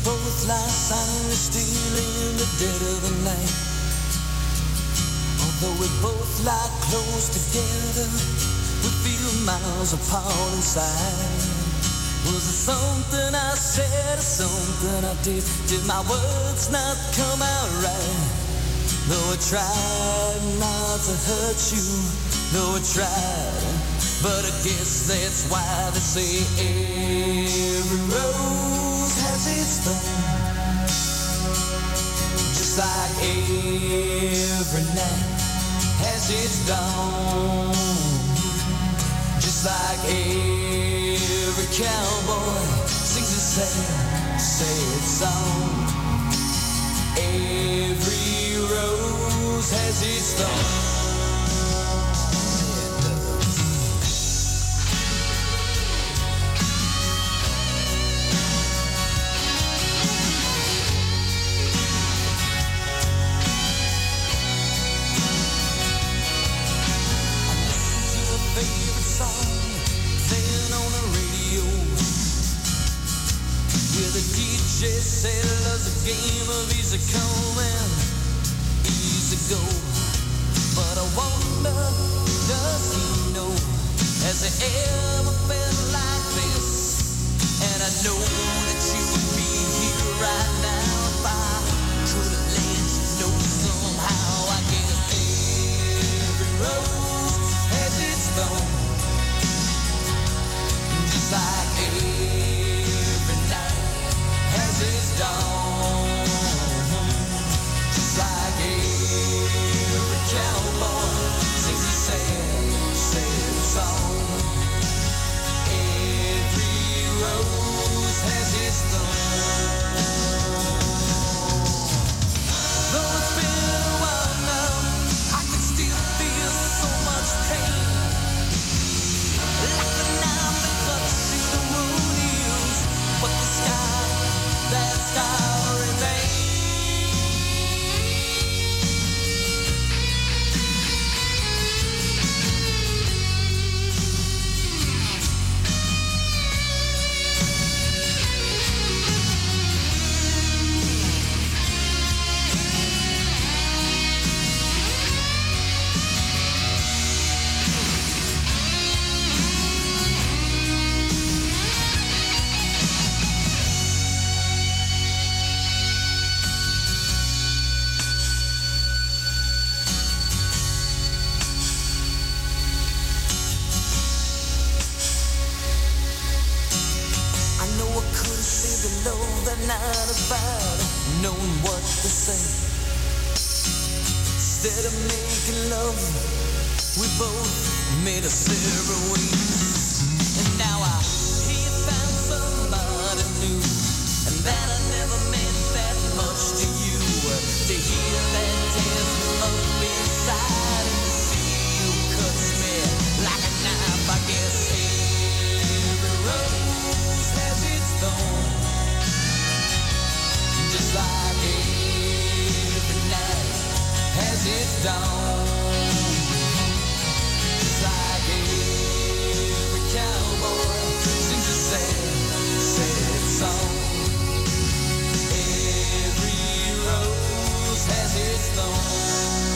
both lie silently still in the dead of the night. Although we both lie close together, we feel miles apart inside. Was it something I said or something I did? Did my words not come out right? Though I tried not to hurt you, though I tried, but I guess that's why they say every rose has its thorn. Just like every night has its dawn. Just like every cowboy sings a sad, sad song. Every rose has its thorn. DJ said love's a game of easy come and easy go. But I wonder, does he know? Has it ever felt like this? And I know that you would be here right now if I could have let you know somehow. I guess every rose has its thorn. Just like every night has its dawn. Just like every cowboy sings a sad, sad song. Every rose has its thorn. Though it's been a while now, I can still feel so much pain. Like a knife that cuts through the wound heals, but the sky, that sky remains. Knowing what to say. Instead of making love, we both made a separate ways. And now I hear you found somebody new, and that I never meant that much to you. To hear that tears me up inside, and to see you cuts me like a knife. I guess every rose has its thorn. Just like every night has its dawn. Just like every cowboy sings a sad, sad song. Every rose has its thorn.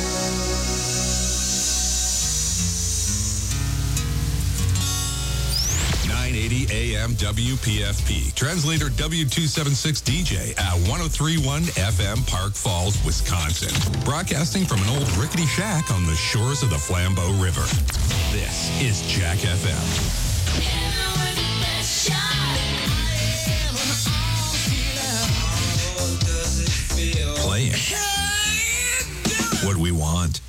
980 AM WPFP. Translator W276 DJ at 1031 FM Park Falls, Wisconsin. Broadcasting from an old rickety shack on the shores of the Flambeau River. This is Jack FM. Playing what we want.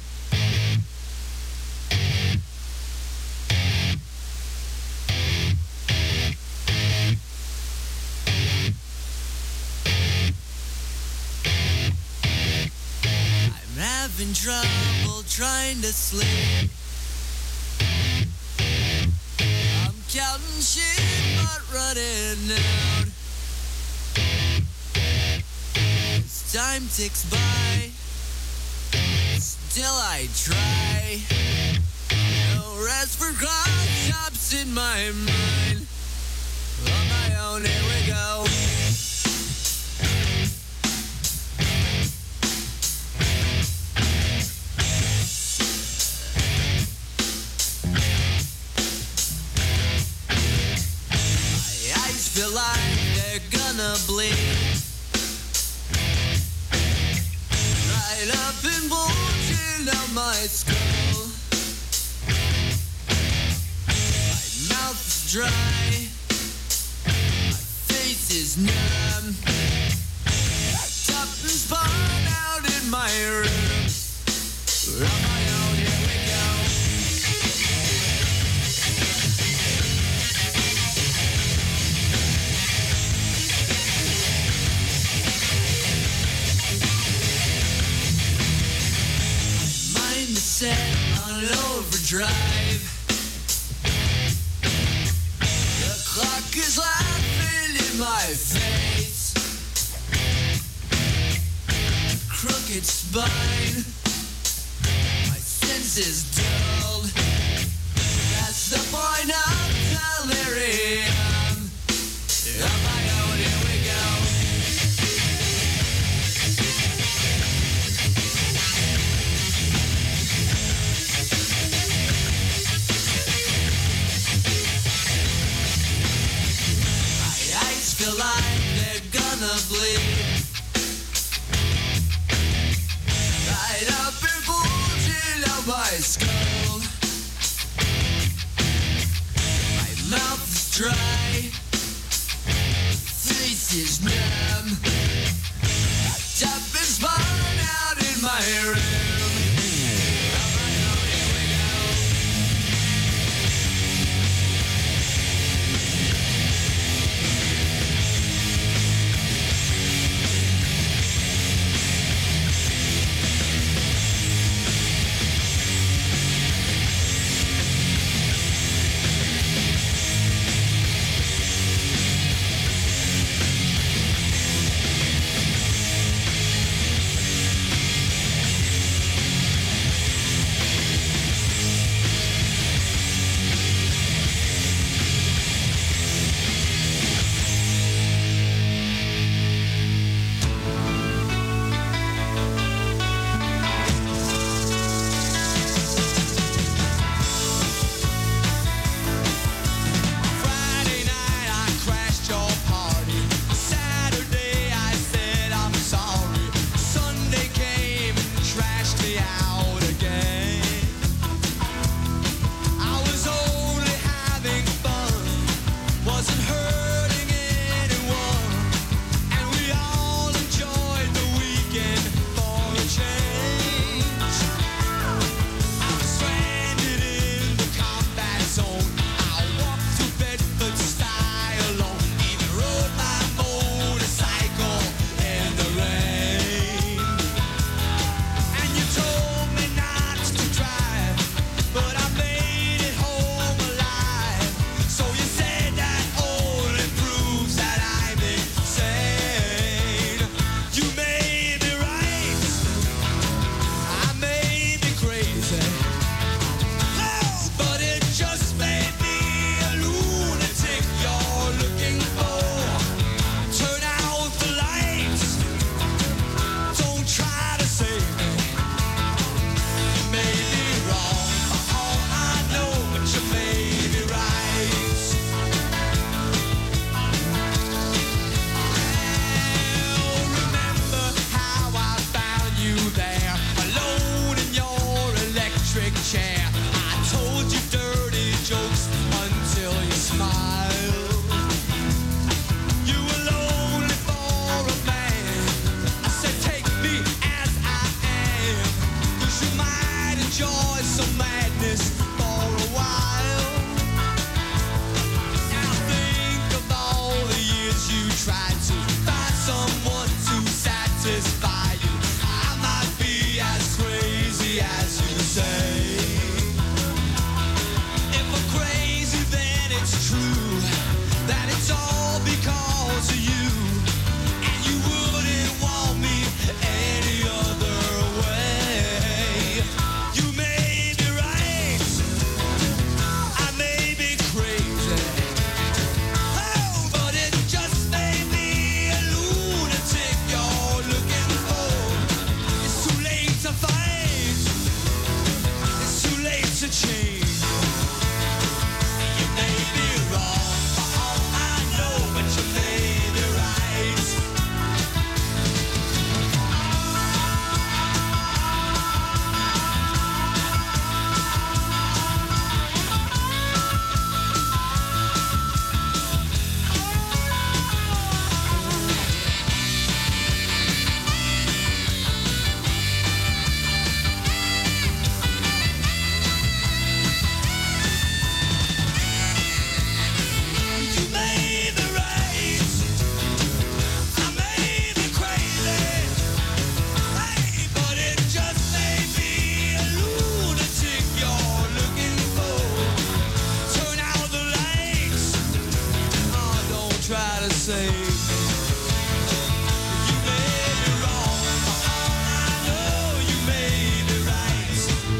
Having trouble trying to sleep. I'm counting sheep but running out. As time ticks by, still I try. No rest for concepts in my mind. On my own, here we go. dry. My face is numb. Up and spun out in my room. On my own, here we go. Mind is set on overdrive. The clock is laughing in my face. Crooked spine. My senses dulled. That's the point of delirium. On my own, here we go. My eyes feel like they're gonna bleed. Right up and bulging out my skull. My mouth is dry. Face is numb. Wrapped up and spun out in my room. On my own, here we go. say. You may be wrong, for all I know, you may be right.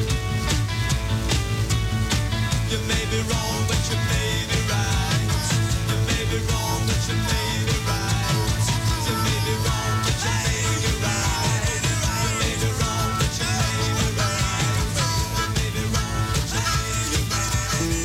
You may be wrong, but you may be right. You may be wrong, but you may be right. You may be wrong, but you may be right. You may be wrong, but you may be right. You may be wrong, but you may be right.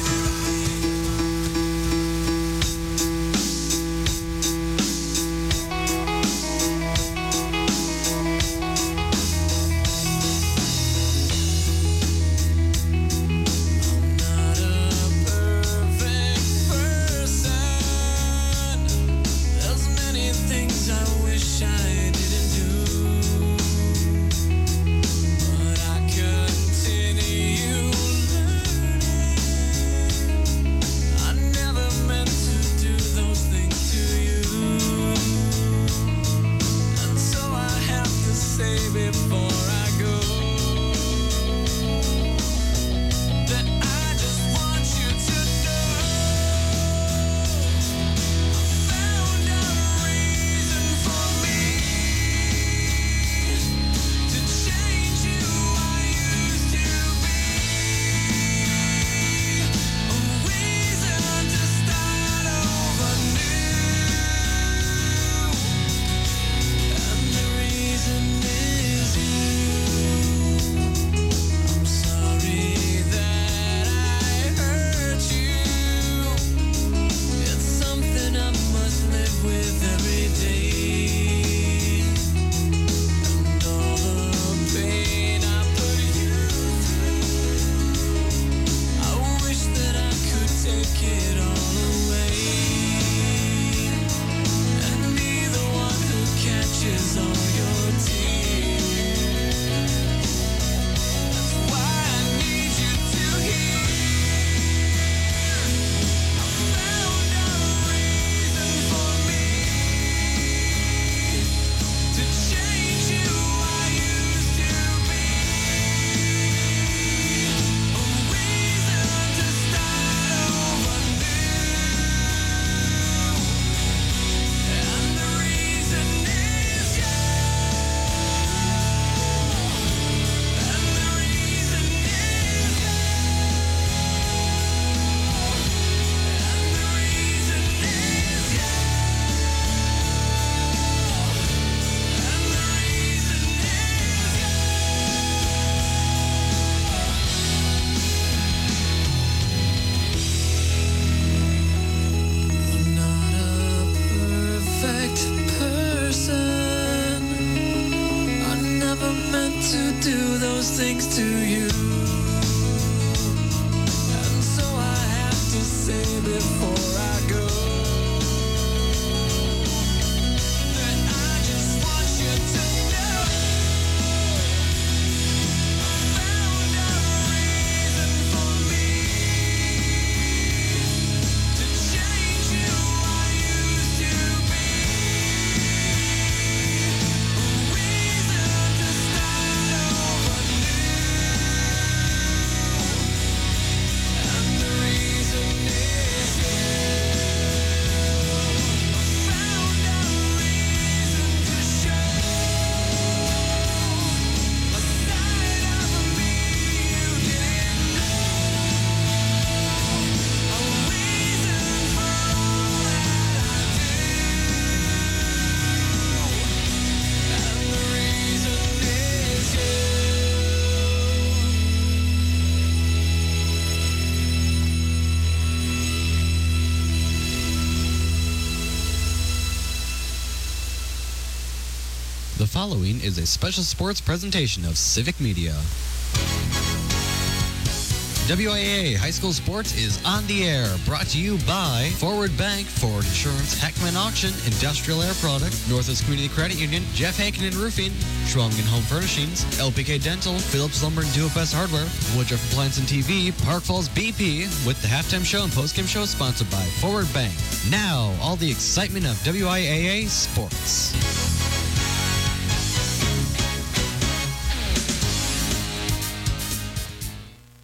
The following is a special sports presentation of Civic Media. WIAA High School Sports is on the air, brought to you by Forward Bank, Forward Insurance, Heckman Auction, Industrial Air Products, Northwest Community Credit Union, Jeff Hankin Roofing, Schwungen Home Furnishings, LPK Dental, Phillips Lumber and DuoBest Hardware, Woodruff Appliance and TV, Park Falls BP, with the halftime show and postgame show sponsored by Forward Bank. Now, all the excitement of WIAA Sports.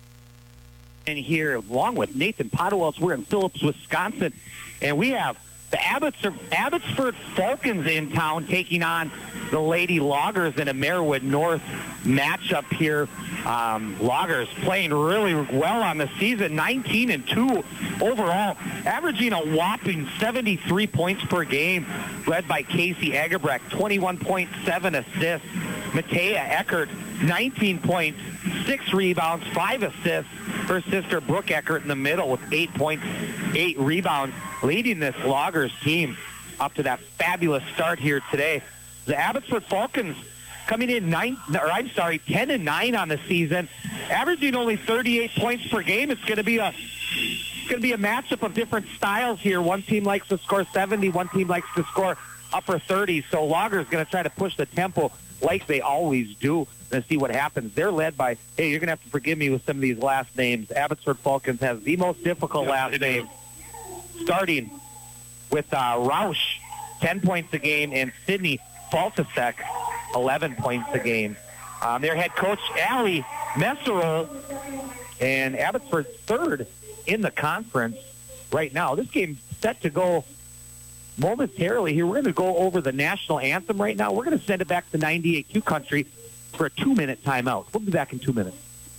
And here, along with Nathan Podwells, we're in Phillips, Wisconsin, and we have The Abbotsford Falcons in town taking on the Lady Loggers in a Marewood North matchup here. Loggers playing really well on the season, 19-2 overall, averaging a whopping 73 points per game, led by Casey Egerbrecht, 21.7 assists. Matea Eckert, 19 points, 6 rebounds, 5 assists. Her sister Brooke Eckert in the middle with 8 points, 8 rebounds, leading this Loggers team up to that fabulous start here today. The Abbotsford Falcons coming in 10-9 on the season, averaging only 38 points per game. It's going to be a matchup of different styles here. One team likes to score 70, one team likes to score upper 30. So Loggers going to try to push the tempo like they always do, and see what happens. They're led by, hey, you're going to have to forgive me with some of these last names. Abbotsford Falcons has the most difficult last name, starting with Rausch, 10 points a game, and Sydney Faltasek, 11 points a game. Their head coach, Ali Messerol, and Abbotsford third in the conference right now. This game set to go momentarily here. We're going to go over the national anthem right now. We're going to send it back to 98Q Country for a 2-minute timeout. We'll be back in 2 minutes.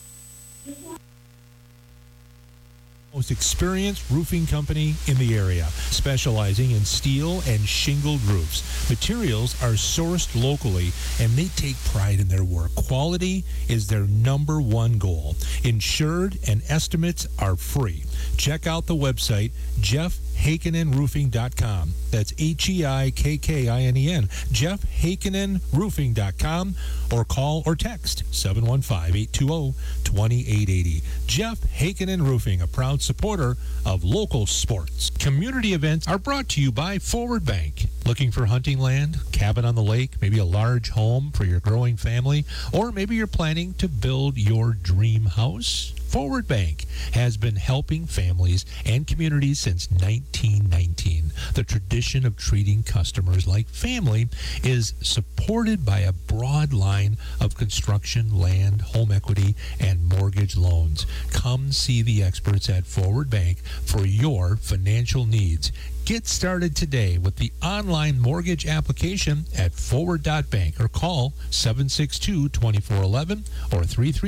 Most experienced roofing company in the area, specializing in steel and shingled roofs. Materials are sourced locally, and they take pride in their work. Quality is their number one goal. Insured and estimates are free. Check out the website, JeffHakinenRoofing.com. That's HEIKKINEN, JeffHakinenRoofing.com, or call or text 715-820-2880. Jeff Hakinen Roofing, a proud supporter of local sports. Community events are brought to you by Forward Bank. Looking for hunting land, cabin on the lake, maybe a large home for your growing family, or maybe you're planning to build your dream house? Forward Bank has been helping families and communities since 1919. The tradition of treating customers like family is supported by a broad line of construction, land, home equity, and mortgage loans. Come see the experts at Forward Bank for your financial needs. Get started today with the online mortgage application at forward.bank or call 762-2411 or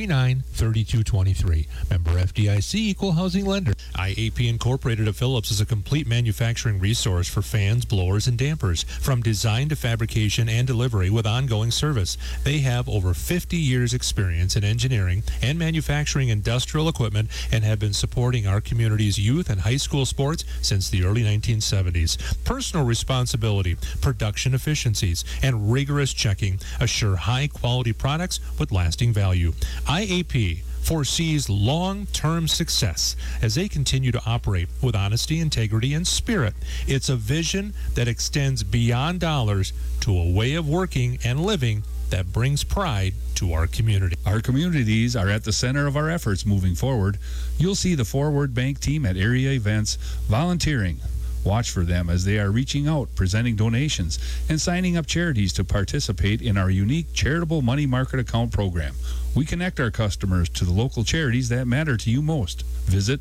339-3223. Member FDIC, Equal Housing Lender. IAP Incorporated of Phillips is a complete manufacturing resource for fans, blowers, and dampers, from design to fabrication and delivery with ongoing service. They have over 50 years experience in engineering and manufacturing industrial equipment and have been supporting our community's youth and high school sports since the early 1970s. Personal responsibility, production efficiencies, and rigorous checking assure high-quality products with lasting value. IAP foresees long-term success as they continue to operate with honesty, integrity, and spirit. It's a vision that extends beyond dollars to a way of working and living that brings pride to our community. Our communities are at the center of our efforts moving forward. You'll see the Forward Bank team at area events volunteering. Watch for them as they are reaching out, presenting donations, and signing up charities to participate in our unique charitable money market account program. We connect our customers to the local charities that matter to you most. Visit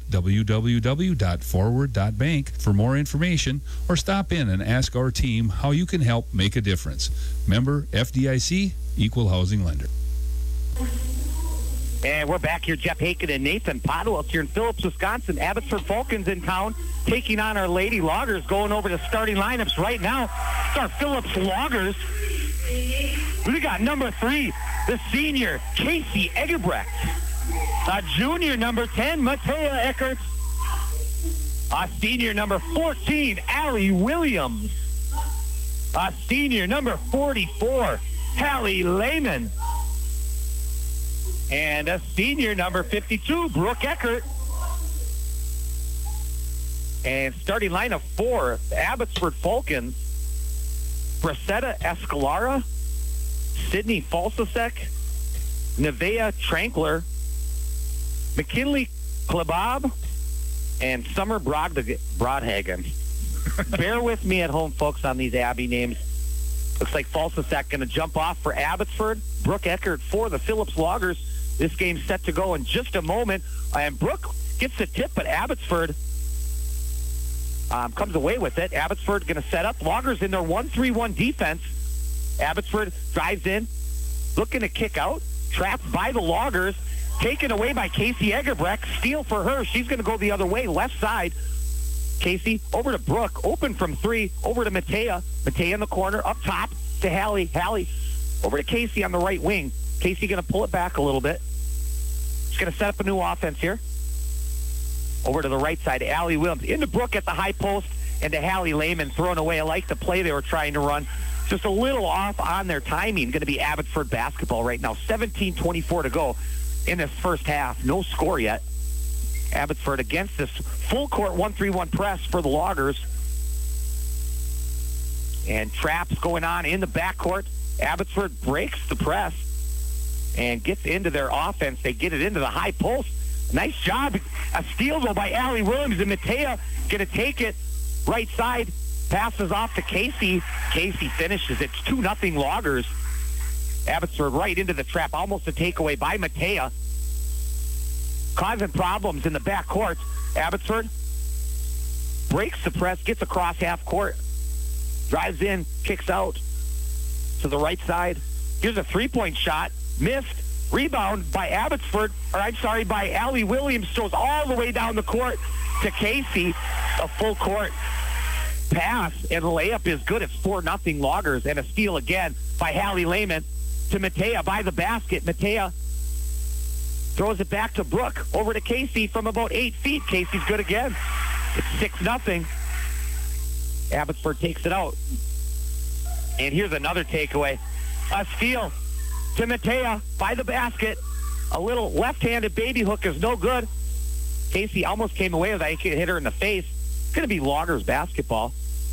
www.forward.bank for more information or stop in and ask our team how you can help make a difference. Member FDIC, Equal Housing Lender. And we're back here, Jeff Haken and Nathan Podwell here in Phillips, Wisconsin. Abbotsford Falcons in town, taking on our Lady Loggers, going over the starting lineups right now. It's our Phillips Loggers. We got number 3, the senior, Casey Egerbrecht. Junior, number 10, Matea Eckert. Senior, number 14, Allie Williams. Senior, number 44, Hallie Lehman. And a senior, number 52, Brooke Eckert. And starting lineup 4, the Abbotsford Falcons, Bracetta Escalara, Sydney Falsasek, Nevea Trankler, McKinley Klebab, and Summer Brodhagen. Bear with me at home, folks, on these Abbey names. Looks like Falsasek going to jump off for Abbotsford. Brooke Eckert for the Phillips Loggers. This game's set to go in just a moment. And Brooke gets the tip, but Abbotsford comes away with it. Abbotsford going to set up. Loggers in their 1-3-1 defense. Abbotsford drives in, looking to kick out. Trapped by the Loggers. Taken away by Casey Egerbrecht. Steal for her. She's going to go the other way, left side. Casey over to Brooke. Open from 3. Over to Matea. Matea in the corner. Up top to Hallie. Hallie over to Casey on the right wing. Casey going to pull it back a little bit. She's going to set up a new offense here. Over to the right side, Allie Williams. Into Brooke at the high post, and to Hallie Lehman thrown away. I like the play they were trying to run. Just a little off on their timing. Going to be Abbotsford basketball right now. 17:24 to go in this first half. No score yet. Abbotsford against this full court 1-3-1 press for the Loggers. And traps going on in the backcourt. Abbotsford breaks the press and gets into their offense. They get it into the high post. Nice job. A steal, though, by Allie Williams. And Matea going to take it right side. Passes off to Casey. Casey finishes. It's 2-0 Loggers. Abbotsford right into the trap. Almost a takeaway by Matea. Causing problems in the backcourt. Abbotsford breaks the press. Gets across half court. Drives in. Kicks out to the right side. Here's a three-point shot. Missed. Rebound by Abbotsford, by Allie Williams, throws all the way down the court to Casey. A full court pass and layup is good. It's 4-0 Loggers, and a steal again by Hallie Lehman to Matea by the basket. Matea throws it back to Brooke, over to Casey from about 8 feet. Casey's good again. It's 6-0. Abbotsford takes it out. And here's another takeaway. A steal to Matea by the basket. A little left-handed baby hook is no good. Casey almost came away with that. He hit her in the face. It's going to be Loggers basketball.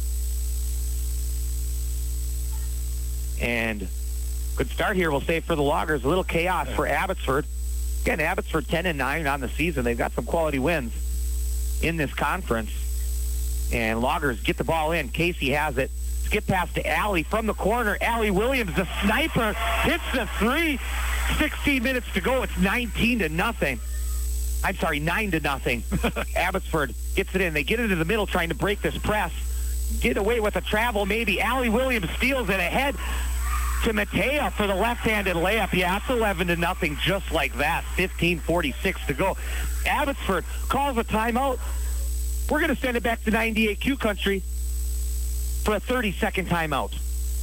And good start here, we'll say, for the Loggers. A little chaos for Abbotsford. Again, Abbotsford 10-9 on the season. They've got some quality wins in this conference. And Loggers get the ball in. Casey has it. Skip pass to Allie from the corner. Allie Williams, the sniper, hits the 3. 16 minutes to go. It's 9-0. I'm sorry, 9-0. Abbotsford gets it in. They get into the middle trying to break this press. Get away with a travel maybe. Allie Williams steals it ahead to Matea for the left-handed layup. Yeah, it's 11-0 just like that. 15:46 to go. Abbotsford calls a timeout. We're going to send it back to 98Q Country for a 30-second timeout.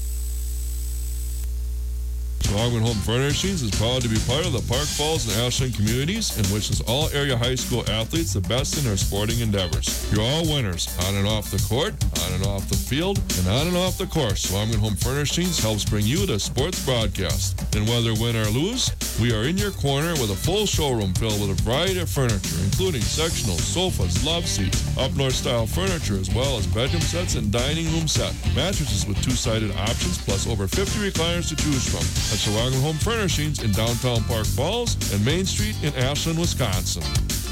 Swagman Home Furnishings is proud to be part of the Park Falls and Ashland communities and wishes all area high school athletes the best in their sporting endeavors. You're all winners, on and off the court, on and off the field, and on and off the course. Swagman Home Furnishings helps bring you the sports broadcast. And whether win or lose, we are in your corner with a full showroom filled with a variety of furniture, including sectionals, sofas, love seats, up-north style furniture, as well as bedroom sets and dining room set. Mattresses with two-sided options, plus over 50 recliners to choose from. At Swagman Home Furnishings in downtown Park Falls and Main Street in Ashland, Wisconsin.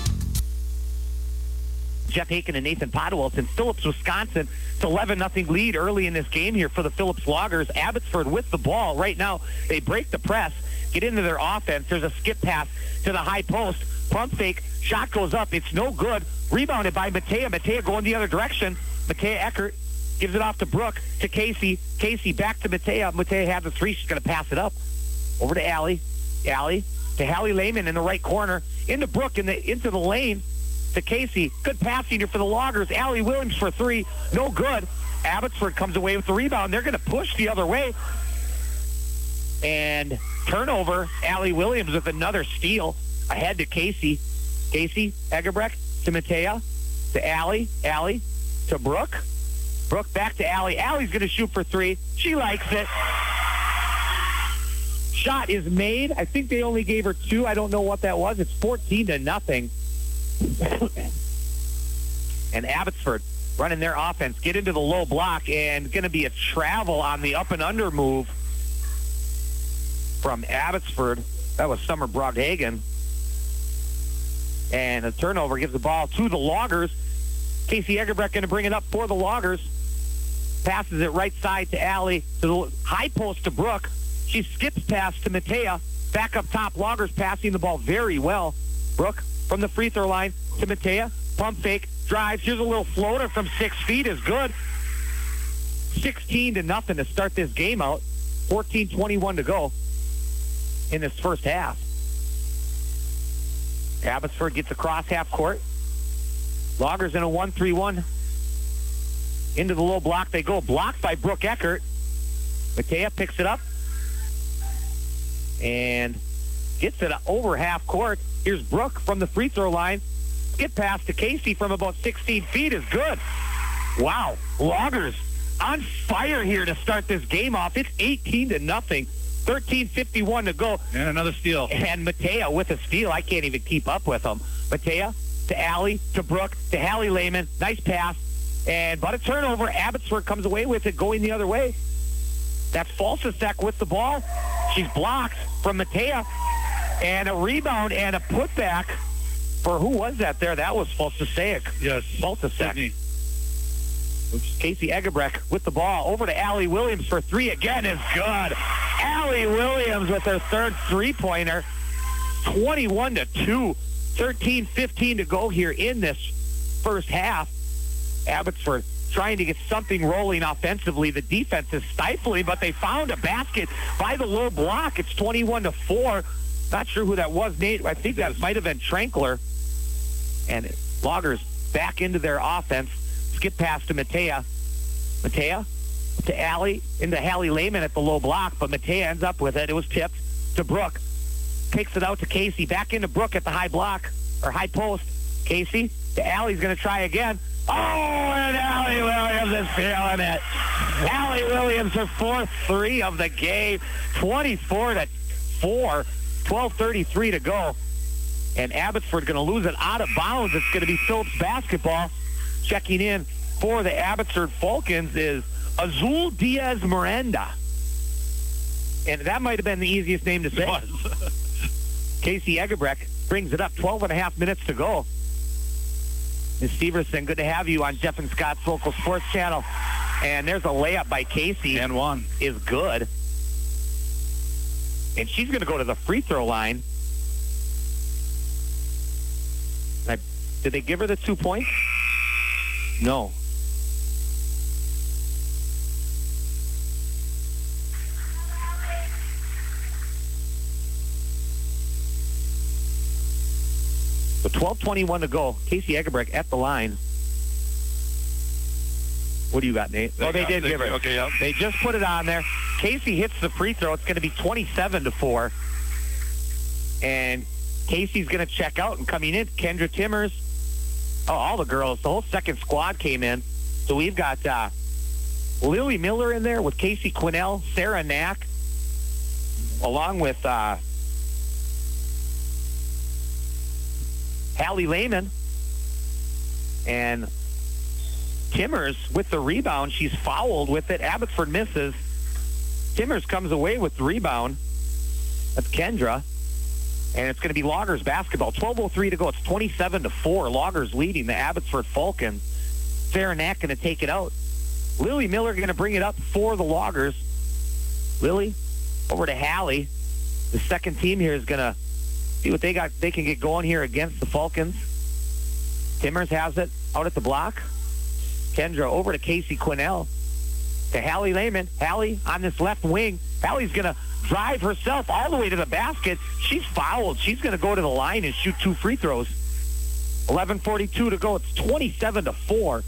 Jeff Haken and Nathan Podwell in Phillips, Wisconsin. It's 11-0 lead early in this game here for the Phillips Loggers. Abbotsford with the ball. Right now, they break the press, get into their offense. There's a skip pass to the high post. Pump fake. Shot goes up. It's no good. Rebounded by Matea. Matea going the other direction. Matea Eckert gives it off to Brooke, to Casey. Casey back to Matea. Matea has the 3. She's going to pass it up. Over to Allie. Allie to Hallie Lehman in the right corner. Into Brooke into the lane to Casey. Good passing here for the Loggers. Allie Williams for 3. No good. Abbotsford comes away with the rebound. They're going to push the other way. And turnover. Allie Williams with another steal. Ahead to Casey. Casey Egerbrecht to Matea. To Allie. Allie to Brooke. Brooke back to Allie. Allie's going to shoot for 3. She likes it. Shot is made. I think they only gave her 2. I don't know what that was. It's 14-0. And Abbotsford running their offense. Get into the low block, and going to be a travel on the up and under move from Abbotsford. That was Summer Broghagen. And a turnover gives the ball to the Loggers. Casey Egerbrecht going to bring it up for the Loggers. Passes it right side to Allie, to the high post to Brooke. She skips past to Matea. Back up top, Loggers passing the ball very well. Brooke from the free throw line to Matea. Pump fake, drives. Here's a little floater from 6 feet is good. 16-0 to start this game out. 14:21 to go in this first half. Abbotsford gets across half court. Loggers in a 1-3-1. Into the low block they go. Blocked by Brooke Eckert. Matea picks it up and gets it over half court. Here's Brooke from the free throw line. Skip pass to Casey from about 16 feet is good. Wow. Loggers on fire here to start this game off. It's 18-0. 13:51 to go. And another steal. And Matea with a steal. I can't even keep up with him. Matea to Allie, to Brooke, to Hallie Lehman. Nice pass. But a turnover. Abbotsford comes away with it going the other way. That's Falsasek with the ball. She's blocked from Matea. And a rebound and a putback for who was that there? That was Falsasek. Yes. Falsasek. Casey Egebrecht with the ball. Over to Allie Williams for three again is good. Allie Williams with her third three-pointer. 21-2. 13:15 to go here in this first half. Abbotsford trying to get something rolling offensively. The defense is stifling, but they found a basket by the low block. It's 21-4. Not sure who that was, Nate. I think that might have been Trankler. And Loggers back into their offense. Skip pass to Matea. Matea to Allie, into Hallie Lehman at the low block, but Matea ends up with it. It was tipped to Brooke. Takes it out to Casey. Back into Brooke at the high block, or high post. Casey to Allie's going to try again. Oh, and Allie Williams is feeling it. Allie Williams, her fourth three of the game. 24-4. 12:33 to go. And Abbotsford going to lose it out of bounds. It's going to be Phillips basketball. Checking in for the Abbotsford Falcons is Azul Diaz Miranda. And that might have been the easiest name to say. Casey Egebrecht brings it up. 12.5 minutes to go. Ms. Severson, good to have you on Jeff and Scott's local sports channel. And there's a layup by Casey. And one. Is good. And she's going to go to the free throw line. Did they give her the 2 points? No. So 12:21 to go. Casey Egebrecht at the line. What do you got, Nate? They did give her. Okay, yeah. They just put it on there. Casey hits the free throw. It's going to be 27-4. And Casey's going to check out, and coming in, Kendra Timmers. Oh, all the girls. The whole second squad came in. So we've got Lily Miller in there with Casey Quinnell, Sarah Knack, along with Hallie Lehman. And Timmers with the rebound. She's fouled with it. Abbotsford misses. Timmers comes away with the rebound. That's Kendra. And it's going to be Loggers basketball. 12:03 to go. It's 27-4. Loggers leading the Abbotsford Falcons. Sarah Knack going to take it out. Lily Miller going to bring it up for the Loggers. Lily over to Hallie. The second team here is going to see what they can get going here against the Falcons. Timmers has it out at the block. Kendra over to Casey Quinnell. To Hallie Lehman. Hallie on this left wing. Hallie's going to drive herself all the way to the basket. She's fouled. She's going to go to the line and shoot 2 free throws. 11:42 to go. It's 27-4.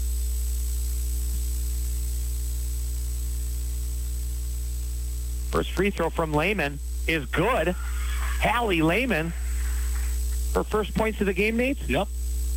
First free throw from Lehman is good. Hallie Lehman, her first points of the game, Nate? Yep.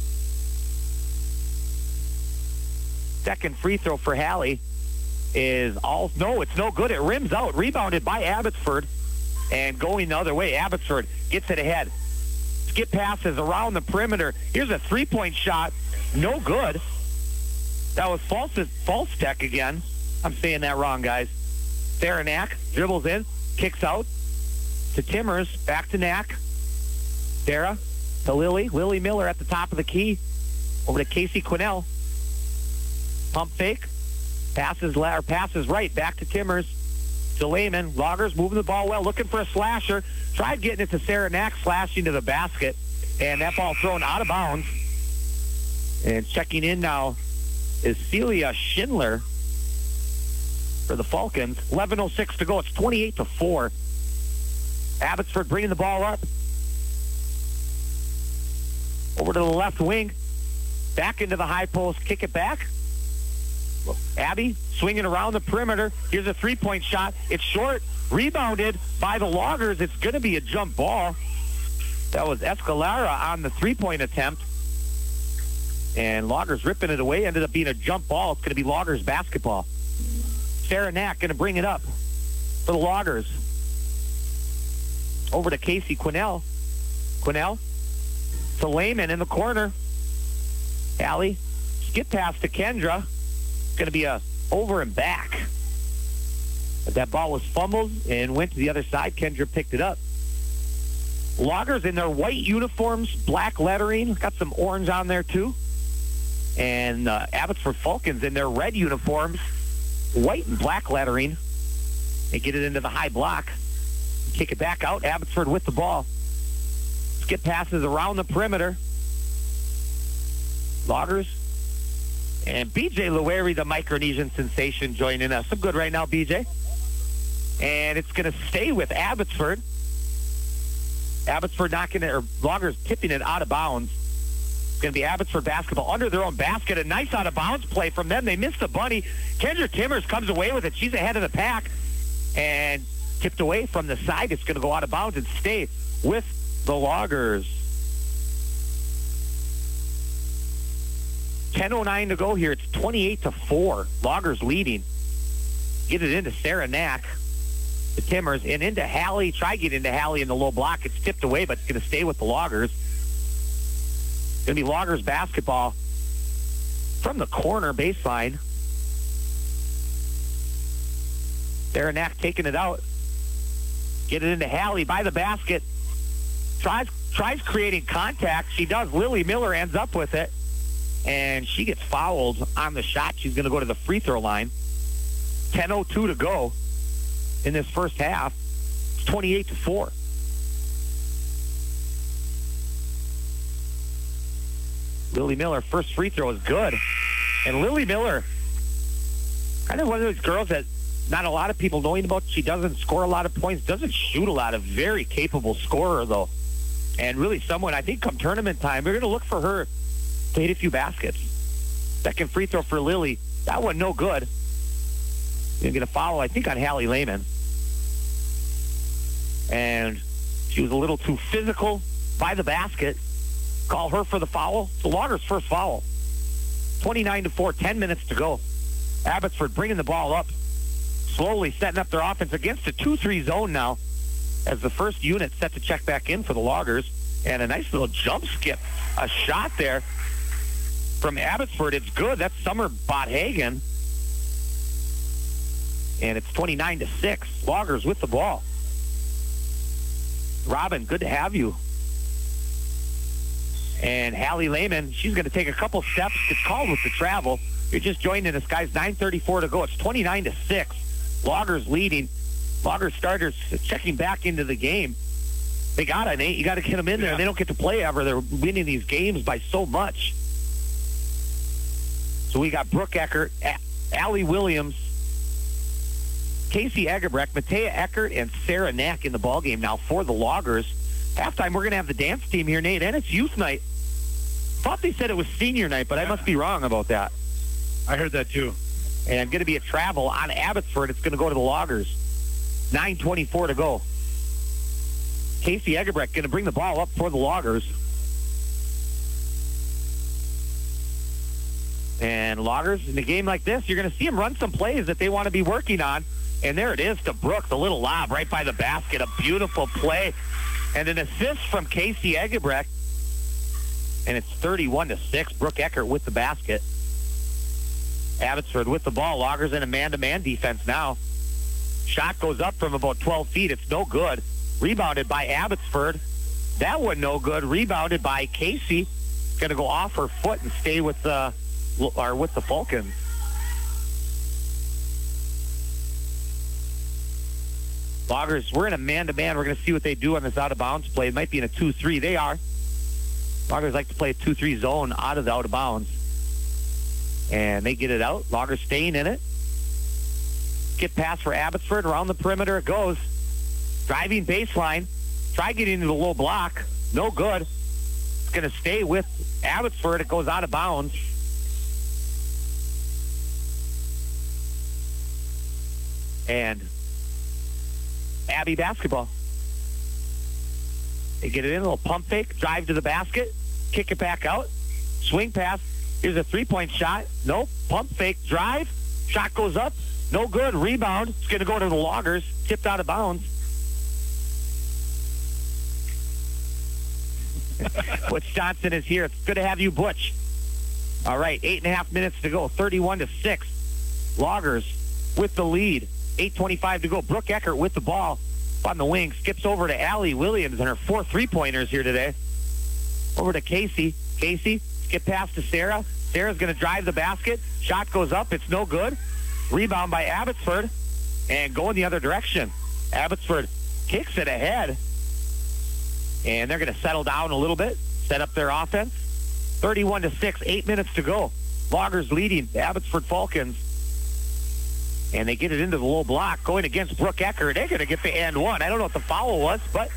Second free throw for Hallie is it's no good. It rims out. Rebounded by Abbotsford and going the other way. Abbotsford gets it ahead. Skip passes around the perimeter. Here's a three-point shot. No good. That was false tech again. I'm saying that wrong, guys. Sarah Knack dribbles in, kicks out to Timmers, back to Knack. Sarah to Lily. Lily Miller at the top of the key. Over to Casey Quinnell. Pump fake. Passes right back to Timmers. To Lehman. Loggers moving the ball well, looking for a slasher. Tried getting it to Sarah Knack, slashing to the basket. And that ball thrown out of bounds. And checking in now is Celia Schindler for the Falcons. 11:06 to go. It's 28-4. Abbotsford bringing the ball up. Over to the left wing. Back into the high post. Kick it back. Abby swinging around the perimeter. Here's a three-point shot. It's short. Rebounded by the Loggers. It's going to be a jump ball. That was Escalara on the three-point attempt. And Loggers ripping it away. Ended up being a jump ball. It's going to be Loggers basketball. Sarah Knack going to bring it up for the Loggers. Over to Casey Quinnell. Quinnell to Lehman in the corner. Allie, skip pass to Kendra. Going to be a over and back. But that ball was fumbled and went to the other side. Kendra picked it up. Loggers in their white uniforms, black lettering. Got some orange on there too. And Abbotsford Falcons in their red uniforms, white and black lettering. They get it into the high block. Kick it back out. Abbotsford with the ball. Skip passes around the perimeter. Loggers. And BJ Lueri, the Micronesian sensation, joining us. I'm good right now, BJ. And it's going to stay with Abbotsford. Abbotsford knocking it, or Loggers tipping it out of bounds. It's going to be Abbotsford basketball under their own basket. A nice out of bounds play from them. They missed the bunny. Kendra Timmers comes away with it. She's ahead of the pack. And tipped away from the side. It's going to go out of bounds and stay with the Loggers. 10:09 to go here. It's 28-4. Loggers leading. Get it into Sarah Knack. The Timmers. And into Hallie. Try get into Hallie in the low block. It's tipped away, but it's going to stay with the Loggers. It's going to be Loggers basketball from the corner baseline. Sarah Knack taking it out. Get it into Hallie by the basket. Tries creating contact. She does. Lily Miller ends up with it. And she gets fouled on the shot. She's going to go to the free throw line. 10:02 to go in this first half. It's 28-4. Lily Miller, first free throw is good. And Lily Miller, kind of one of those girls that not a lot of people knowing about. She doesn't score a lot of points, doesn't shoot a lot. A very capable scorer, though. And really someone, I think, come tournament time, we're going to look for her to hit a few baskets. Second free throw for Lily. That one no good. You're going to follow, I think, on Hallie Lehman. And she was a little too physical by the basket. Call her for the foul. The Loggers' first foul. 29-4, 10 minutes to go. Abbotsford bringing the ball up. Slowly setting up their offense against a 2-3 zone now as the first unit set to check back in for the Loggers. And a nice little jump skip. A shot there from Abbotsford. It's good. That's Summer Bothagen. And it's 29-6. Loggers with the ball. Robin, good to have you. And Hallie Lehman, she's going to take a couple steps. Gets called with the travel. You're just joining us, guys. 9:34 to go. It's 29-6. Loggers leading. Loggers starters checking back into the game. They got it, Nate. You got to get them in there. They don't get to play ever. They're winning these games by so much. So we got Brooke Eckert, Allie Williams, Casey Egerbrecht, Matea Eckert, and Sarah Knack in the ballgame now for the Loggers. Halftime, we're going to have the dance team here, Nate, and it's youth night. Thought they said it was senior night, but I must be wrong about that. I heard that too. And going to be a travel on Abbotsford. It's going to go to the Loggers. 9:24 to go. Casey Egerbrecht going to bring the ball up for the Loggers. And Loggers, in a game like this, you're going to see them run some plays that they want to be working on. And there it is to Brooke, the little lob right by the basket. A beautiful play. And an assist from Casey Egerbrecht. And it's 31-6. Brooke Eckert with the basket. Abbotsford with the ball. Loggers in a man-to-man defense now. Shot goes up from about 12 feet. It's no good. Rebounded by Abbotsford. That one no good. Rebounded by Casey. Going to go off her foot and stay with the Falcons. Loggers, we're in a man-to-man. We're going to see what they do on this out-of-bounds play. It might be in a 2-3. They are. Loggers like to play a 2-3 zone out of bounds. And they get it out. Loggers staying in it. Get pass for Abbotsford. Around the perimeter it goes. Driving baseline. Try getting into the low block. No good. It's going to stay with Abbotsford. It goes out of bounds. And Abbey basketball. They get it in, a little pump fake, drive to the basket, kick it back out, swing pass. Here's a three-point shot. Nope. Pump fake, drive. Shot goes up. No good. Rebound. It's going to go to the Loggers. Tipped out of bounds. Butch Johnson is here. It's good to have you, Butch. All right, 8.5 minutes to go. 31-6. Loggers with the lead. 8:25 to go. Brooke Eckert with the ball on the wing. Skips over to Allie Williams and her 4 3-pointers here today. Over to Casey. Casey, skip pass to Sarah. Sarah's going to drive the basket. Shot goes up. It's no good. Rebound by Abbotsford. And going the other direction. Abbotsford kicks it ahead. And they're going to settle down a little bit. Set up their offense. 31-6. 8 minutes to go. Loggers leading the Abbotsford Falcons. And they get it into the low block. Going against Brooke Eckert. They're going to get the and one. I don't know what the foul was, but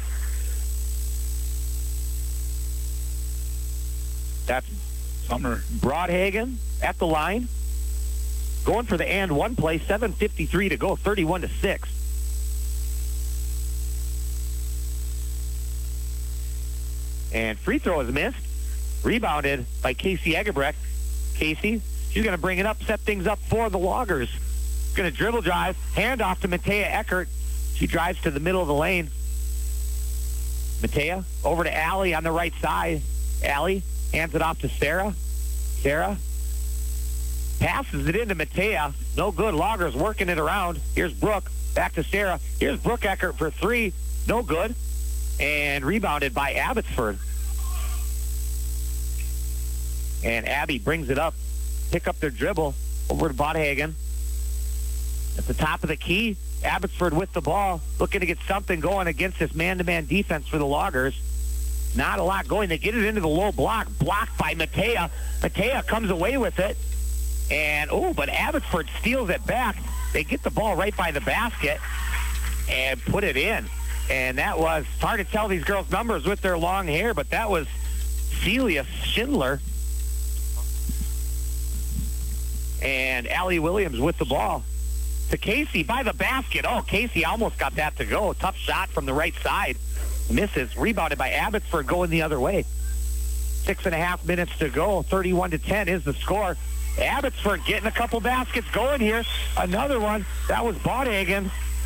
that's Sumner. Broadhagen at the line. Going for the and one play. 7:53 to go. 31-6. And free throw is missed. Rebounded by Casey Egebrecht. Casey, she's going to bring it up, set things up for the Loggers. Going to dribble drive, hand off to Matea Eckert. She drives to the middle of the lane. Matea over to Allie on the right side. Allie hands it off to Sarah. Sarah passes it into Matea. No good. Loggers working it around. Here's Brooke. Back to Sarah. Here's Brooke Eckert for 3. No good. And rebounded by Abbotsford. And Abby brings it up. Pick up their dribble over to Bodhagen. At the top of the key, Abbotsford with the ball, looking to get something going against this man-to-man defense for the Loggers. Not a lot going. They get it into the low block, blocked by Matea. Matea comes away with it. And, but Abbotsford steals it back. They get the ball right by the basket and put it in. And that was, it's hard to tell these girls' numbers with their long hair, but that was Celia Schindler. And Allie Williams with the ball. To Casey by the basket. Oh, Casey almost got that to go. Tough shot from the right side. Misses. Rebounded by Abbotsford going the other way. 6.5 minutes to go. 31-10 is the score. Abbotsford getting a couple baskets going here. Another one. That was Broadhagen.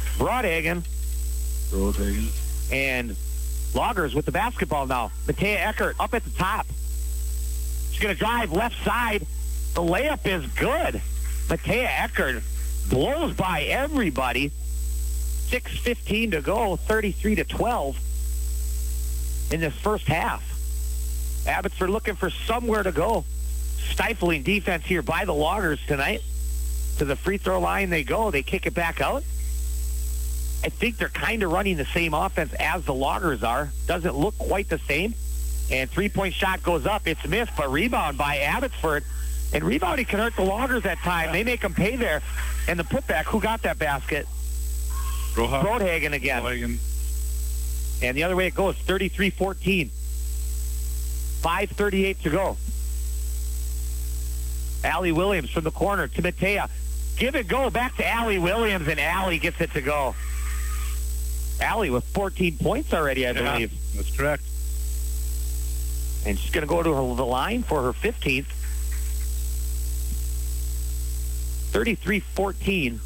And Loggers with the basketball now. Matea Eckert up at the top. She's going to drive left side. The layup is good. Matea Eckert blows by everybody. 6:15 to go, 33-12 in this first half. Abbotsford looking for somewhere to go. Stifling defense here by the Loggers tonight. To the free throw line they go. They kick it back out. I think they're kind of running the same offense as the Loggers are. Doesn't look quite the same. And three-point shot goes up. It's missed, but rebound by Abbotsford. And rebounding can hurt the Loggers at time. They make them pay there. And the putback, who got that basket? Broadhagen again. And the other way it goes, 33-14. 5:38 to go. Allie Williams from the corner to Matea. Give it go back to Allie Williams, and Allie gets it to go. Allie with 14 points already, I believe. That's correct. And she's going to go to the line for her 15th. 33-14.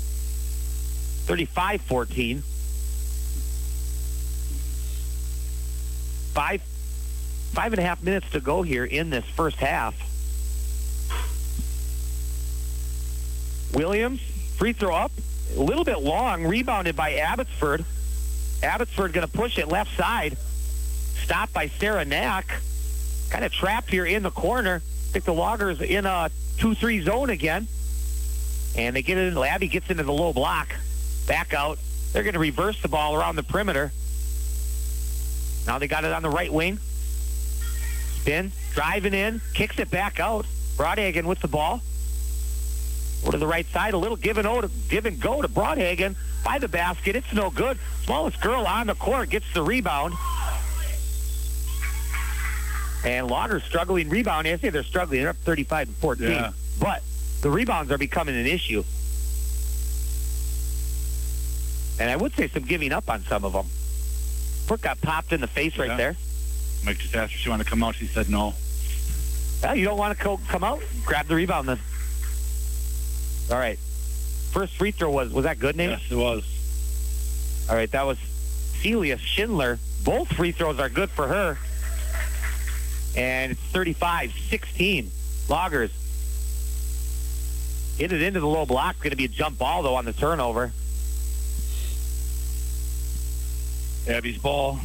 35-14. 5.5 minutes to go here in this first half. Williams, free throw up, a little bit long, rebounded by Abbotsford. Abbotsford going to push it left side. Stopped by Sarah Knack. Kind of trapped here in the corner. I think the Loggers in a 2-3 zone again. And they get it in. Labby gets into the low block. Back out. They're going to reverse the ball around the perimeter. Now they got it on the right wing. Finn driving in, kicks it back out. Broadhagen with the ball. Go to the right side, a little give and go to Broadhagen by the basket. It's no good. Smallest girl on the court gets the rebound. And Loggers struggling rebound. I say they're struggling. They're up 35-14. Yeah. But the rebounds are becoming an issue. And I would say some giving up on some of them. Brooke got popped in the face right there. Mike just asked her if she wanted to come out. She said no. Well, you don't want to come out? Grab the rebound then. All right. First free throw was that good, Nate? Yes, it was. All right, that was Celia Schindler. Both free throws are good for her. And it's 35-16. Loggers get it into the low block. Going to be a jump ball, though, on the turnover. Abby's ball.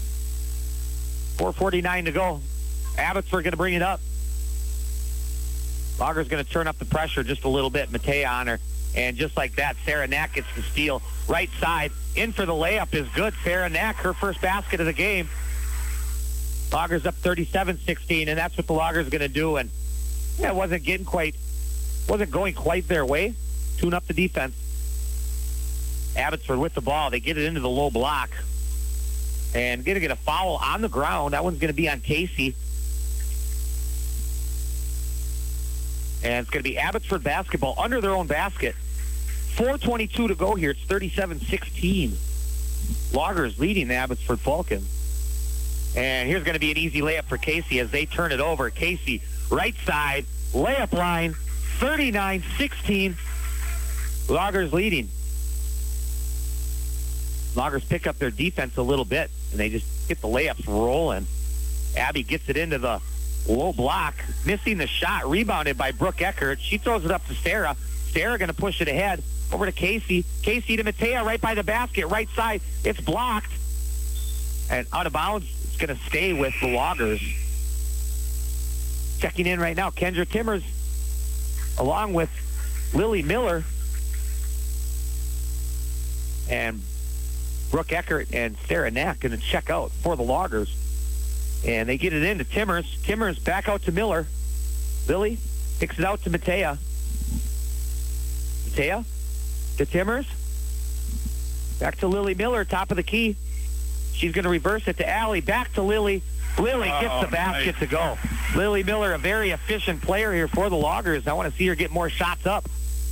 4:49 to go. Abbotsford going to bring it up. Loggers going to turn up the pressure just a little bit. Matea on her. And just like that, Sarah Knack gets the steal. Right side. In for the layup is good. Sarah Knack, her first basket of the game. Loggers up 37-16, and that's what the Loggers are going to do. And yeah, it wasn't going quite their way. Tune up the defense. Abbotsford with the ball. They get it into the low block. And going to get a foul on the ground. That one's going to be on Casey. And it's going to be Abbotsford basketball under their own basket. 4:22 to go here. It's 37-16. Loggers leading the Abbotsford Falcons. And here's going to be an easy layup for Casey as they turn it over. Casey, right side, layup line, 39-16. Loggers leading. Loggers pick up their defense a little bit, and they just get the layups rolling. Abby gets it into the low block, missing the shot, rebounded by Brooke Eckert. She throws it up to Sarah. Sarah going to push it ahead over to Casey. Casey to Matea right by the basket, right side. It's blocked. And out of bounds, it's going to stay with the Loggers. Checking in right now, Kendra Timmers, along with Lily Miller. And Brooke Eckert and Sarah Knack going to check out for the Loggers. And they get it into Timmers. Timmers back out to Miller. Lily kicks it out to Matea. Matea to Timmers. Back to Lily Miller, top of the key. She's going to reverse it to Allie. Back to Lily. Lily gets the basket to go. Lily Miller, a very efficient player here for the Loggers. I want to see her get more shots up.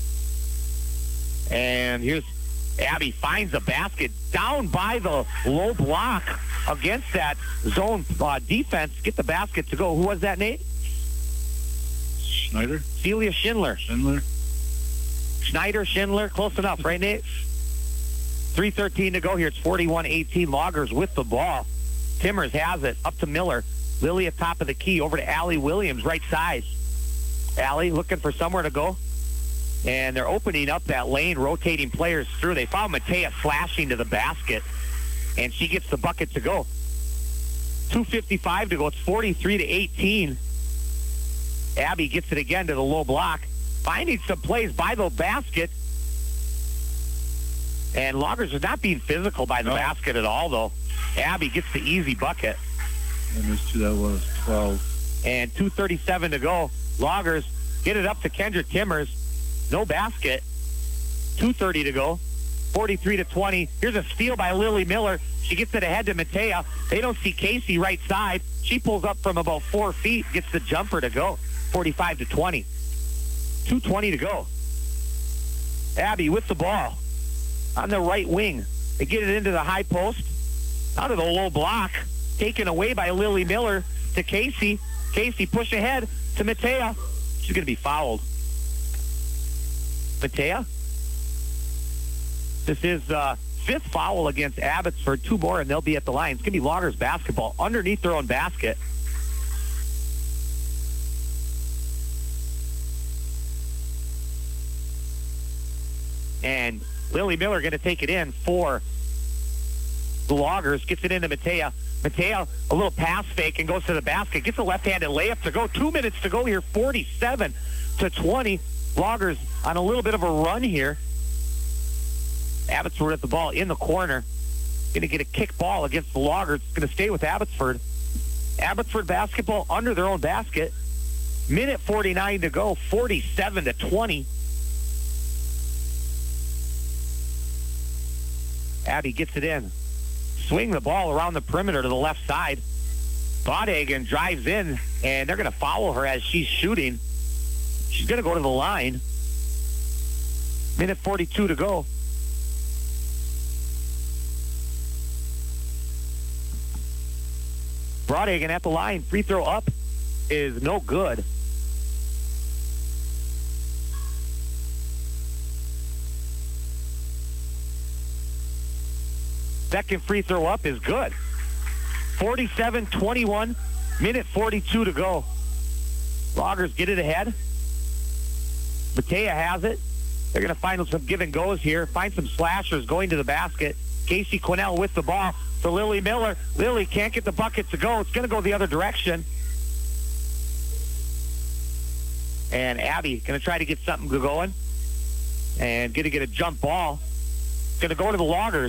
And here's Abby finds the basket down by the low block against that zone defense. Get the basket to go. Who was that, Nate? Schneider? Celia Schindler. Schneider, Schindler. Close enough, right, Nate? 3:13 to go here. It's 41-18. Loggers with the ball. Timmers has it. Up to Miller. Lily at top of the key. Over to Allie Williams, right side. Allie looking for somewhere to go. And they're opening up that lane, rotating players through. They found Matea slashing to the basket, and she gets the bucket to go. 2:55 to go. It's 43-18. Abby gets it again to the low block, finding some plays by the basket. And Loggers are not being physical by the basket at all, though. Abby gets the easy bucket. And there's two, that was 12. And 2:37 to go. Loggers get it up to Kendra Timmers. No basket. 2:30 to go. 43-20. Here's a steal by Lily Miller. She gets it ahead to Matea. They don't see Casey right side. She pulls up from about 4 feet, gets the jumper to go. 45-20. 2:20 to go. Abby with the ball on the right wing. They get it into the high post. Out of the low block. Taken away by Lily Miller to Casey. Casey push ahead to Matea. She's going to be fouled. Matea. This is fifth foul against Abbotsford. 2 more, and they'll be at the line. It's going to be Loggers basketball underneath their own basket. And Lily Miller going to take it in for the Loggers. Gets it into Matea. Matea, a little pass fake and goes to the basket. Gets a left-handed layup to go. 2 minutes to go here. 47-20. Loggers on a little bit of a run here. Abbotsford at the ball in the corner. Going to get a kick ball against the Loggers. It's going to stay with Abbotsford. Abbotsford basketball under their own basket. Minute 49 to go, 47-20. Abby gets it in. Swing the ball around the perimeter to the left side. Bodhagen drives in, and they're going to foul her as she's shooting. She's going to go to the line. Minute 42 to go. Bodhagen at the line. Free throw up is no good. Second free throw up is good. 47-21, minute 42 to go. Loggers get it ahead. Matea has it. They're going to find some give and goes here. Find some slashers going to the basket. Casey Quinnell with the ball for Lily Miller. Lily can't get the bucket to go. It's going to go the other direction. And Abby going to try to get something going. And going to get a jump ball. Going to go to the Loggers.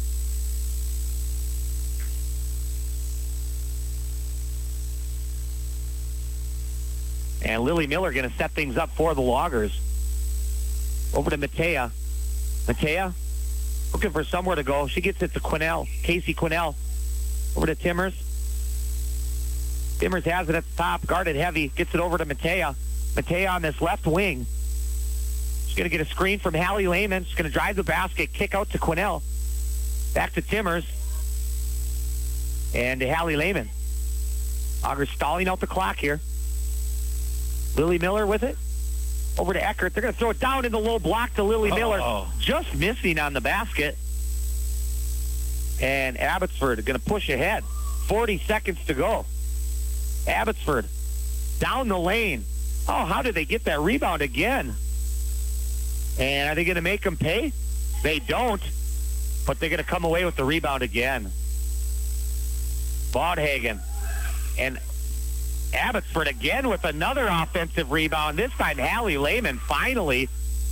And Lily Miller going to set things up for the Loggers. Over to Matea. Matea looking for somewhere to go. She gets it to Quinnell. Casey Quinnell. Over to Timmers. Timmers has it at the top. Guarded heavy. Gets it over to Matea. Matea on this left wing. She's going to get a screen from Hallie Lehman. She's going to drive the basket. Kick out to Quinnell. Back to Timmers. And to Hallie Lehman. Loggers stalling out the clock here. Lily Miller with it. Over to Eckert. They're going to throw it down in the low block to Lily Miller. Just missing on the basket. And Abbotsford going to push ahead. 40 seconds to go. Abbotsford down the lane. Oh, how did they get that rebound again? And are they going to make them pay? They don't. But they're going to come away with the rebound again. Bodhagen. And Abbotsford again with another offensive rebound. This time Hallie Lehman finally.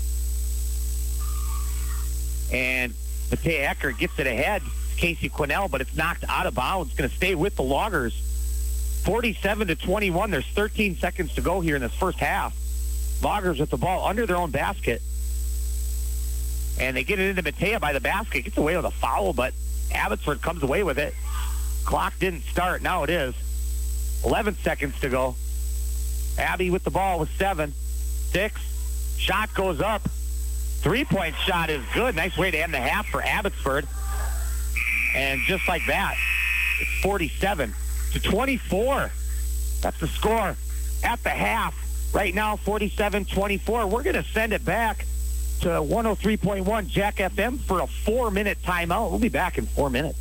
And Matea Eckert gets it ahead. Casey Quinnell, but it's knocked out of bounds. It's going to stay with the Loggers. 47-21. There's 13 seconds to go here in this first half. Loggers with the ball under their own basket. And they get it into Matea by the basket. Gets away with a foul, but Abbotsford comes away with it. Clock didn't start. Now it is. 11 seconds to go. Abby with the ball with 7. 6. Shot goes up. 3-point shot is good. Nice way to end the half for Abbotsford. And just like that, it's 47-24. That's the score at the half. Right now, 47-24. We're going to send it back to 103.1 Jack FM for a 4-minute timeout. We'll be back in 4 minutes.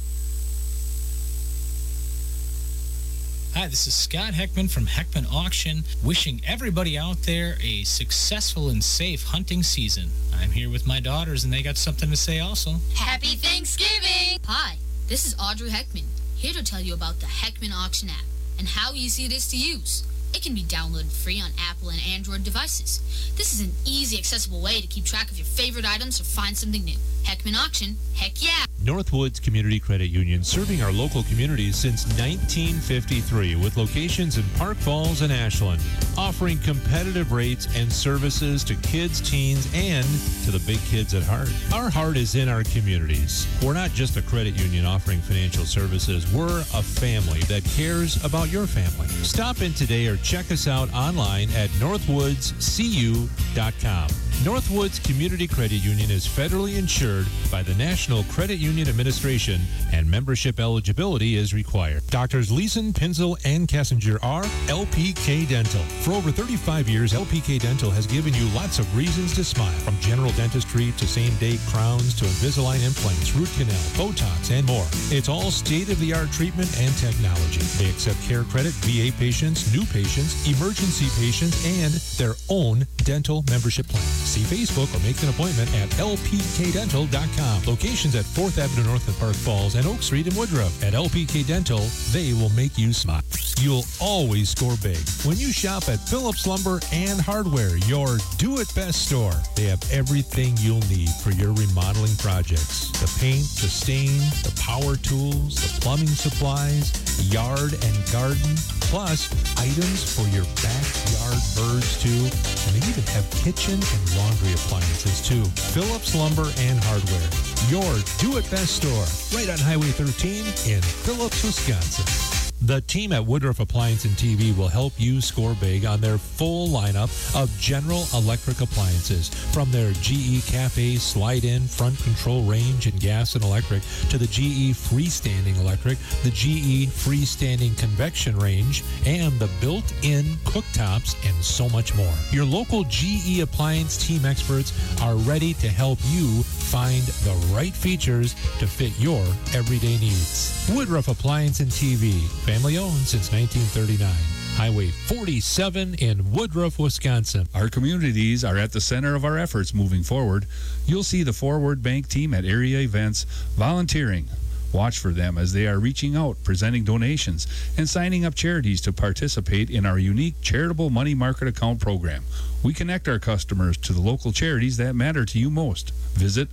Hi, this is Scott Heckman from Heckman Auction, wishing everybody out there a successful and safe hunting season. I'm here with my daughters, and they got something to say also. Happy Thanksgiving! Hi, this is Audrey Heckman, here to tell you about the Heckman Auction app and how easy it is to use. It can be downloaded free on Apple and Android devices. This is an easy, accessible way to keep track of your favorite items or find something new. Heckman Auction, heck yeah! Northwoods Community Credit Union, serving our local communities since 1953 with locations in Park Falls and Ashland, offering competitive rates and services to kids, teens, and to the big kids at heart. Our heart is in our communities. We're not just a credit union offering financial services. We're a family that cares about your family. Stop in today or check us out online at northwoodscu.com. Northwoods Community Credit Union is federally insured by the National Credit Union Administration, and membership eligibility is required. Doctors Leeson, Pinzel, and Kessinger are LPK Dental. For over 35 years, LPK Dental has given you lots of reasons to smile, from general dentistry to same-day crowns to Invisalign implants, root canal, Botox, and more. It's all state-of-the-art treatment and technology. They accept care credit, VA patients, new patients, emergency patients, and their own dental membership plan. See Facebook or make an appointment at lpkdental.com. Locations at 4th Avenue North in Park Falls and Oak Street in Woodruff. At LPK Dental, they will make you smile. You'll always score big when you shop at Phillips Lumber and Hardware, your do-it-best store. They have everything you'll need for your remodeling projects. The paint, the stain, the power tools, the plumbing supplies, yard and garden, plus items for your backyard birds too. And they even have kitchen and laundry appliances too. Phillips Lumber and Hardware, your do-it-best store, right on Highway 13 in Phillips, Wisconsin. The team at Woodruff Appliance and TV will help you score big on their full lineup of General Electric appliances. From their GE Cafe slide-in front control range in gas and electric to the GE freestanding electric, the GE freestanding convection range, and the built-in cooktops and so much more. Your local GE Appliance team experts are ready to help you find the right features to fit your everyday needs. Woodruff Appliance and TV. Family owned since 1939. Highway 47 in Woodruff, Wisconsin. Our communities are at the center of our efforts moving forward. You'll see the Forward Bank team at area events volunteering. Watch for them as they are reaching out, presenting donations, and signing up charities to participate in our unique charitable money market account program. We connect our customers to the local charities that matter to you most. Visit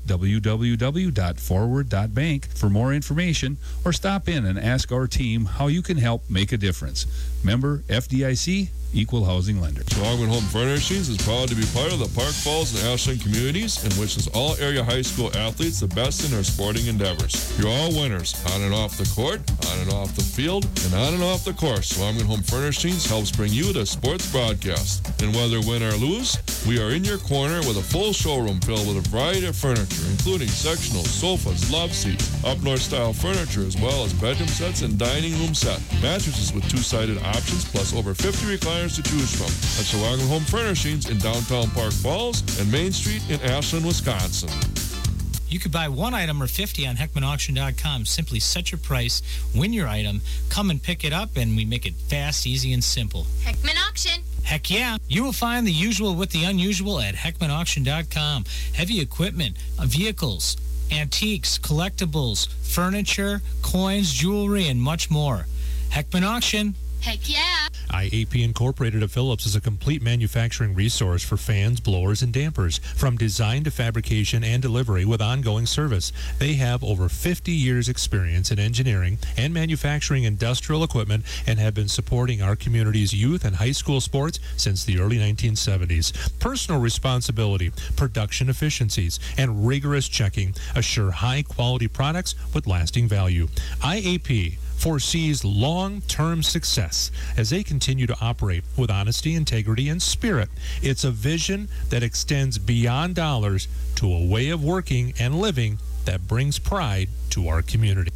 www.forward.bank for more information or stop in and ask our team how you can help make a difference. Member FDIC, Equal Housing Lender. Schwagman Home Furnishings is proud to be part of the Park Falls and Ashland communities and wishes all area high school athletes the best in their sporting endeavors. You're all winners, on and off the court, on and off the field, and on and off the course. Schwagman Home Furnishings helps bring you the sports broadcast. And whether win or lose, we are in your corner with a full showroom filled with a variety of furniture, including sectionals, sofas, love seats, up-north style furniture, as well as bedroom sets and dining room set. Mattresses with two-sided options, plus over 50 recliners to choose from. At Schwagman Home Furnishings in downtown Park Falls and Main Street in Ashland, Wisconsin. You could buy one item or 50 on HeckmanAuction.com. Simply set your price, win your item, come and pick it up, and we make it fast, easy, and simple. Heckman Auction. Heck yeah. You will find the usual with the unusual at HeckmanAuction.com. Heavy equipment, vehicles, antiques, collectibles, furniture, coins, jewelry, and much more. Heckman Auction. Heck yeah. IAP Incorporated of Phillips is a complete manufacturing resource for fans, blowers, and dampers. From design to fabrication and delivery with ongoing service. They have over 50 years experience in engineering and manufacturing industrial equipment and have been supporting our community's youth and high school sports since the early 1970s. Personal responsibility, production efficiencies, and rigorous checking assure high-quality products with lasting value. IAP foresees long-term success as they continue to operate with honesty, integrity, and spirit. It's a vision that extends beyond dollars to a way of working and living that brings pride to our community.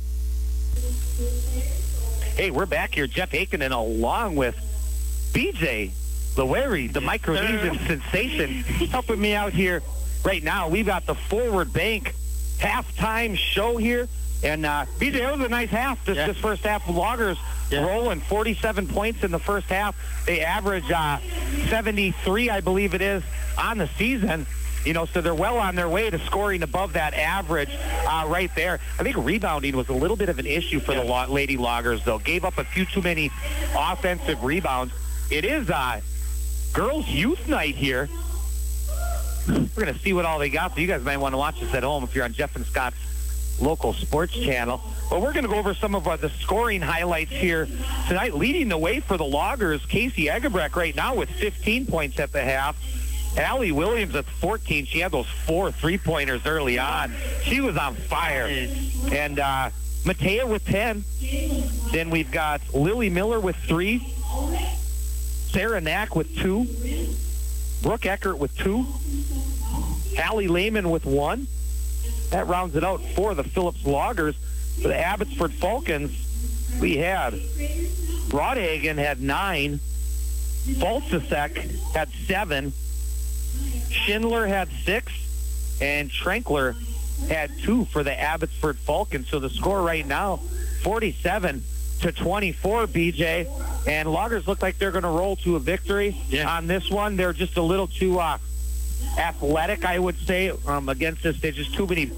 Hey, we're back here. Jeff Aikinen along with BJ Lowery, the Micronesian sensation, helping me out here right now. We've got the Forward Bank halftime show here. And, BJ, it was a nice half. This first half, Loggers rolling 47 points in the first half. They average 73, I believe it is, on the season. You know, so they're well on their way to scoring above that average right there. I think rebounding was a little bit of an issue for the Lady Loggers, though. Gave up a few too many offensive rebounds. It is girls' youth night here. We're going to see what all they got. So you guys might want to watch this at home if you're on Jeff and Scott's local sports channel. But we're going to go over some of the scoring highlights here tonight. Leading the way for the Loggers, Casey Egebrecht right now with 15 points at the half. Allie Williams at 14. She had those 4 3-pointers early on. She was on fire. And Matea with 10. Then we've got Lily Miller with 3. Sarah Knack with 2. Brooke Eckert with 2. Allie Lehman with 1. That rounds it out for the Phillips Loggers. For the Abbotsford Falcons, we had Rodhagen had 9. Falsasek had 7. Schindler had 6. And Trankler had 2 for the Abbotsford Falcons. So the score right now, 47-24, BJ. And Loggers look like they're going to roll to a victory on this one. They're just a little too athletic, I would say, against this. There's just too much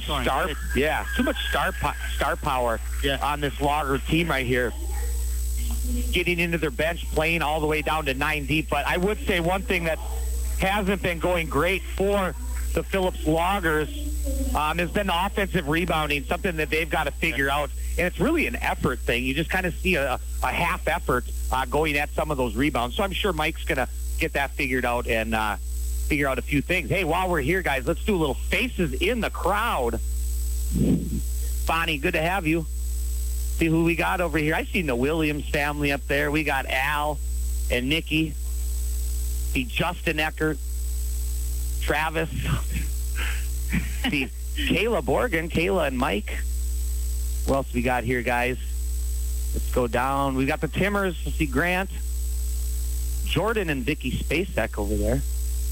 star power on this Logger team right here. Getting into their bench, playing all the way down to 9 deep. But I would say one thing that hasn't been going great for the Phillips Loggers has been the offensive rebounding, something that they've got to figure out. And it's really an effort thing. You just kind of see a half effort going at some of those rebounds. So I'm sure Mike's going to get that figured out and figure out a few things. Hey, while we're here, guys, let's do a little faces in the crowd. Bonnie, good to have you. See who we got over here. I seen the Williams family up there. We got Al and Nikki. See Justin Eckert, Travis. See Kayla Borgen, Kayla and Mike. What else we got here, guys? Let's go down. We got the Timmers. Let's see Grant, Jordan, and Vicky Spacek over there.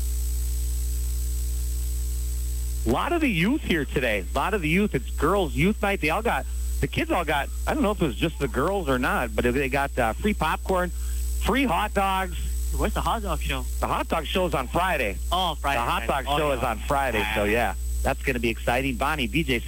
A lot of the youth here today. A lot of the youth. It's girls' youth night. The kids all got, I don't know if it was just the girls or not, but they got free popcorn, free hot dogs. Where's the hot dog show? The hot dog show is on Friday. Oh, Friday. The hot dog show is on Friday, so yeah. That's going to be exciting. Bonnie says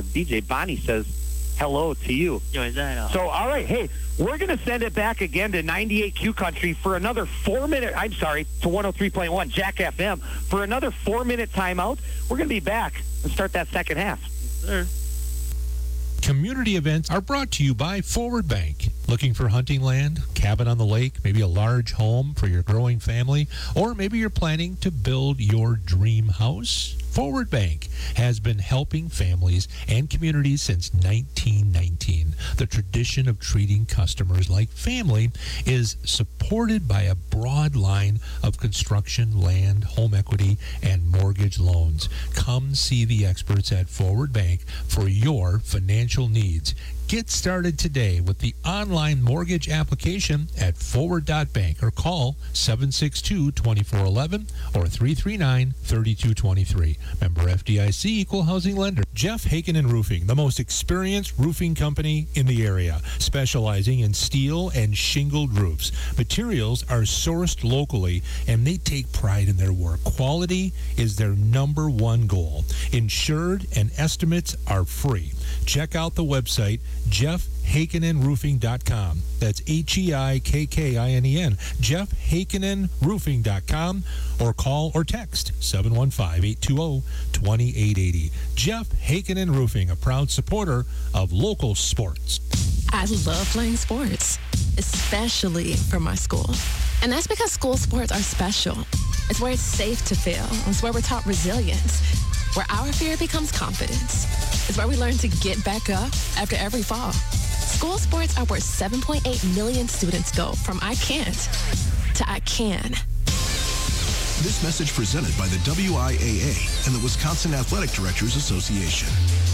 hello to you. Yo, is that So, all right, hey, we're going to send it back again to 98Q Country for another 4-minute, to 103.1 Jack FM for another 4-minute timeout. We're going to be back and start that second half. Yes, sir. Community events are brought to you by Forward Bank. Looking for hunting land, cabin on the lake, maybe a large home for your growing family, or maybe you're planning to build your dream house? Forward Bank has been helping families and communities since 1919. The tradition of treating customers like family is supported by a broad line of construction, land, home equity, and mortgage loans. Come see the experts at Forward Bank for your financial needs. Get started today with the online mortgage application at forward.bank or call 762-2411 or 339-3223. Member FDIC, Equal Housing Lender. Jeff Haken Roofing, the most experienced roofing company in the area, specializing in steel and shingled roofs. Materials are sourced locally, and they take pride in their work. Quality is their number one goal. Insured and estimates are free. Check out the website, jeffhakenenroofing.com. That's HEIKKINEN, jeffhakenenroofing.com, or call or text 715-820-2880. Jeff Haken Roofing, a proud supporter of local sports. I love playing sports, especially for my school. And that's because school sports are special. It's where it's safe to fail. It's where we're taught resilience, where our fear becomes confidence. It's where we learn to get back up after every fall. School sports are where 7.8 million students go from I can't to I can. This message presented by the WIAA and the Wisconsin Athletic Directors Association.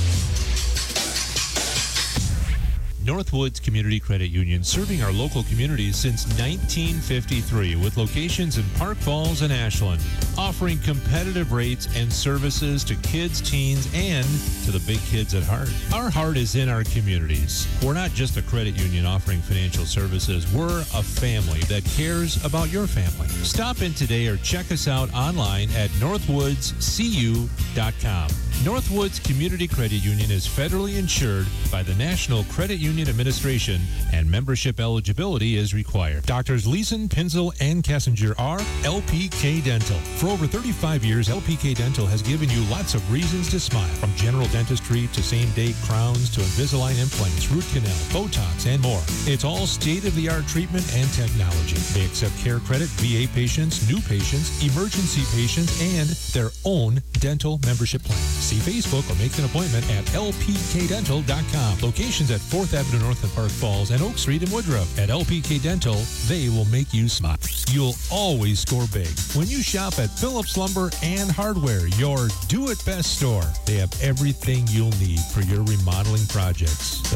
Northwoods Community Credit Union, serving our local communities since 1953 with locations in Park Falls and Ashland, offering competitive rates and services to kids, teens, and to the big kids at heart. Our heart is in our communities. We're not just a credit union offering financial services. We're a family that cares about your family. Stop in today or check us out online at northwoodscu.com. Northwoods Community Credit Union is federally insured by the National Credit Union Administration, and membership eligibility is required. Doctors Leeson, Pinzel, and Kessinger are LPK Dental. For over 35 years, LPK Dental has given you lots of reasons to smile, from general dentistry to same-day crowns to Invisalign implants, root canal, Botox, and more. It's all state-of-the-art treatment and technology. They accept care credit, VA patients, new patients, emergency patients, and their own dental membership plan. See Facebook or make an appointment at lpkdental.com. Locations at 4th Avenue North in Park Falls and Oak Street in Woodruff. At LPK Dental, they will make you smile. You'll always score big when you shop at Phillips Lumber and Hardware, your do-it-best store. They have everything you'll need for your remodeling projects.